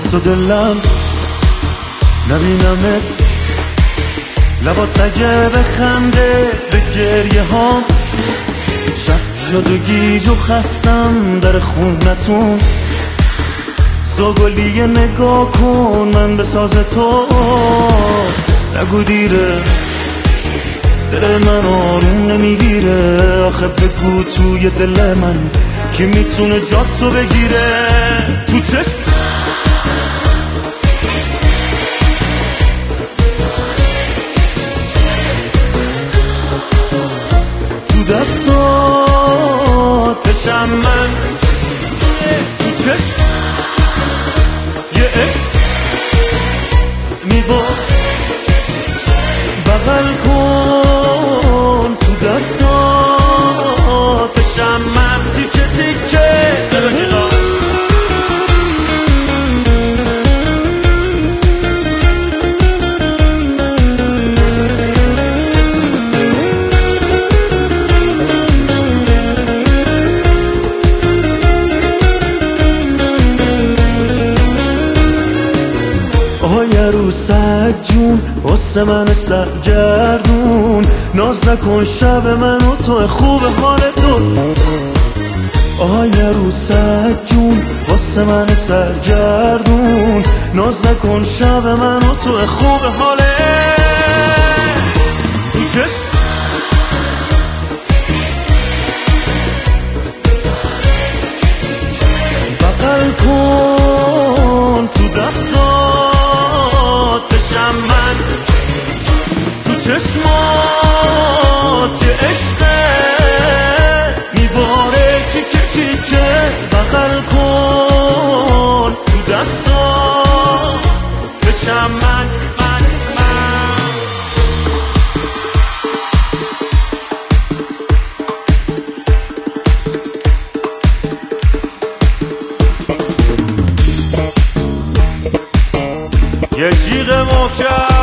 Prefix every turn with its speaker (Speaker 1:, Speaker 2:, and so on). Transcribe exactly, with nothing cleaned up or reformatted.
Speaker 1: دست و دلم نبینمت، لبات اگه بخنده به گریه هام، شب شد و گیج و خستم در خونتون، زاگلی نگاه کن من به ساز تو، نگو دیره دل من آروم نمیگیره، آخه بگو توی دل من کی میتونه جاتو بگیره، تو چشم تو دستات بشم من، تو چشم یه عشق میبا بغل کن، تو دستات بشم من تیکه تیکه آهای عروسک جون واسه من سرگردون، ناز نکن شب من و تو خوب حال تو، آهای عروسک جون واسه من سرگردون، ناز نکن شب من و تو خوب حاله، تو چشم بغل کن، تو دستات بشم من، تو چشمات یه عشقه میباره تیکه تیکه، بغل کن تو دستات بشم من، من من یه جیغ محکم